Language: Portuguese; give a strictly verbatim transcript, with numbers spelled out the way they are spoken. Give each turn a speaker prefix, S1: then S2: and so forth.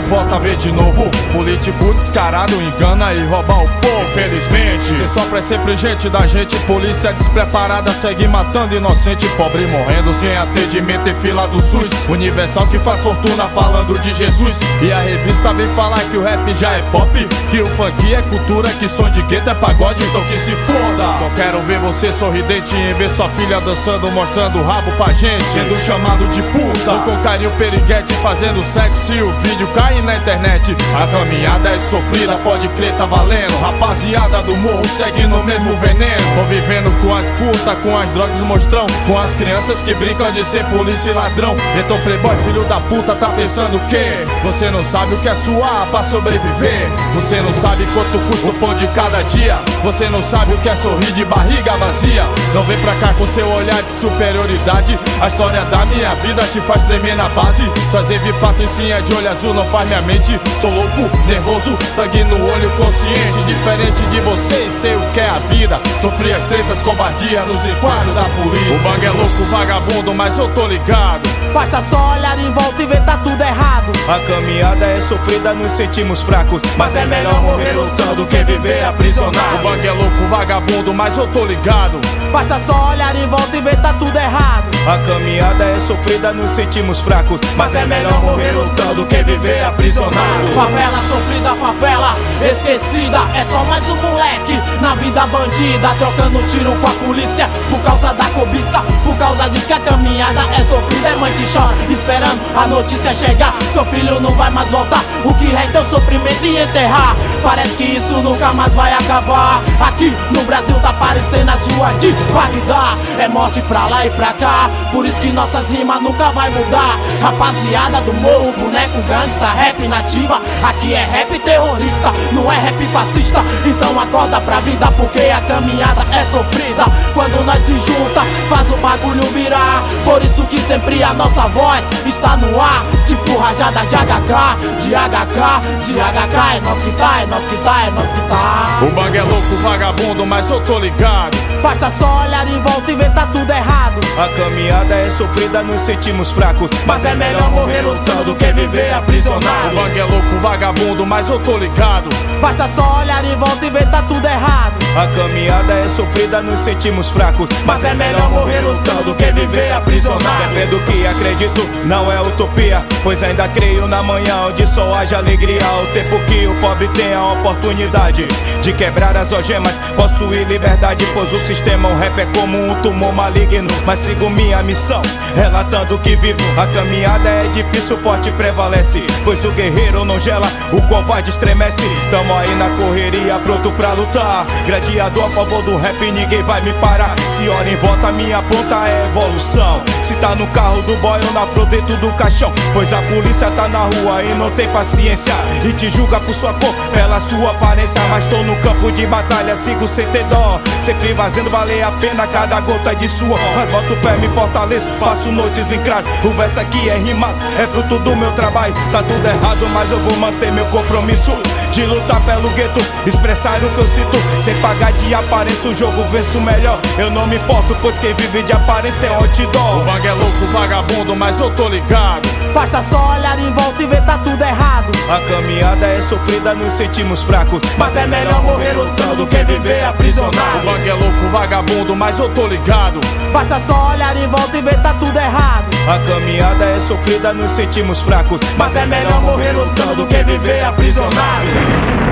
S1: volta a ver de novo. Político descarado engana e rouba o povo. Infelizmente, quem sofre é sempre gente da gente. Polícia despreparada segue matando inocente. Pobre morrendo sem atendimento em fila do SUS. Universal que faz fortuna falando de Jesus. E a revista vem falar que o rap já é pop, que o funk é cultura, que som de gueto é pagode, então que se foda. Só quero ver você sorridente em ver sua filha dançando, mostrando o rabo pra gente, sendo chamado de puta. Ou com carinho periguete fazendo sexo e o vídeo cai na internet. A caminhada é sofrida, pode crer, tá valendo. Rapaziada do morro segue no mesmo veneno, convivendo com as putas, com as drogas mostrão, com as crianças que brincam de ser polícia e ladrão. Então playboy filho da puta tá pensando o quê? Você não sabe o que é suar pra sobreviver. Você não sabe quanto custa o pão de cada dia. Você não sabe o que é sorrir de barriga vazia. Não vem pra cá com seu olhar de superioridade. A história da minha vida te faz tremer na base. Suas Evi patricinha de olho azul não faz minha mente. Sou louco, nervoso, sangue no olho consciente. Diferente de vocês, sei o que é a vida. Sofri as tretas, covardia nos enquadros da polícia. O bang é louco, vagabundo, mas eu tô ligado.
S2: Basta só olhar em volta e ver tá tudo errado.
S3: A caminhada é sofrida, nos sentimos fracos, mas é melhor morrer lutando que viver aprisionado.
S1: O bang é louco, vagabundo, mas eu tô ligado.
S2: Basta só olhar em volta e ver tá tudo errado.
S3: A caminhada é sofrida, nos sentimos fracos, mas é melhor morrer lutando que viver aprisionado.
S2: Favela sofrida, favela esquecida, é só mais um moleque na vida bandida, trocando tiro com a polícia por causa da cobiça. Por causa disso que a caminhada é sofrida, é mãe que chora esperando a notícia chegar. Seu filho não vai mais voltar, o que resta é o sofrimento e enterrar. Parece que isso nunca mais vai acabar. Aqui no Brasil tá parecendo as ruas de Bagdá. É morte pra lá e pra cá, por isso que nossas rimas nunca vai mudar. Rapaziada do morro, boneco gangsta, rap nativa. Aqui é rap terrorista, não é rap fascista. Então acorda pra vida, porque a caminhada é sofrida. Quando nós se junta, faz o bagulho virar. Por isso que sempre a nossa voz está no ar, tipo rajada de H K, de H K, de H K. É nós que tá, é nós que tá, é nós que tá.
S1: O bang é louco, vagabundo, mas eu tô ligado.
S2: Basta só olhar em volta e ver tá tudo errado.
S3: A caminhada é sofrida, nos sentimos fracos, mas é melhor morrer lutando que viver aprisionado.
S1: O bang é louco, vagabundo, mas eu tô ligado.
S2: Basta só olhar em volta e ver tá tudo errado.
S3: A caminhada é sofrida, nos sentimos fracos, mas é melhor morrer lutando que viver aprisionado. É vendo que acredito, não é utopia, pois ainda creio na manhã onde só haja alegria. O tempo que o pobre tem a oportunidade de quebrar as algemas, possuir liberdade, pois o sistema, o rap é como um tumor maligno. Mas sigo minha missão, relatando o que vivo. A caminhada é difícil, forte prevalece, pois o guerreiro não gela, o covarde estremece. Tamo aí na correria, pronto pra lutar, gladiador a favor do rap, ninguém vai me parar. Se olha em volta, minha ponta é evolução. Se tá no carro do boy ou na flor dentro do caixão, pois a polícia tá na rua e não tem paciência, e te julga por sua cor, pela sua aparência. Mas tô no campo de batalha, sigo sem ter dó, sempre fazendo valer a pena cada gota de suor. Mas boto fé, me fortaleço, passo noites em claro. O verso aqui é rimado, é fruto do meu trabalho. Tá tudo errado, mas eu vou manter meu compromisso de lutar pelo gueto, expressar o que eu sinto, sem pagar de aparência. O jogo venço melhor, eu não me importo, pois quem vive de aparência é outdoor.
S1: O bang é louco, vagabundo, mas eu tô ligado.
S2: Basta só olhar em volta e ver tá tudo errado.
S3: A caminhada é sofrida, nos sentimos fracos, mas é melhor morrer lutando que viver aprisionado.
S1: O bang é louco, vagabundo, mas eu tô ligado.
S2: Basta só olhar em volta e ver tá tudo errado.
S3: A caminhada é sofrida, nos sentimos fracos, mas é melhor morrer lutando que viver aprisionado.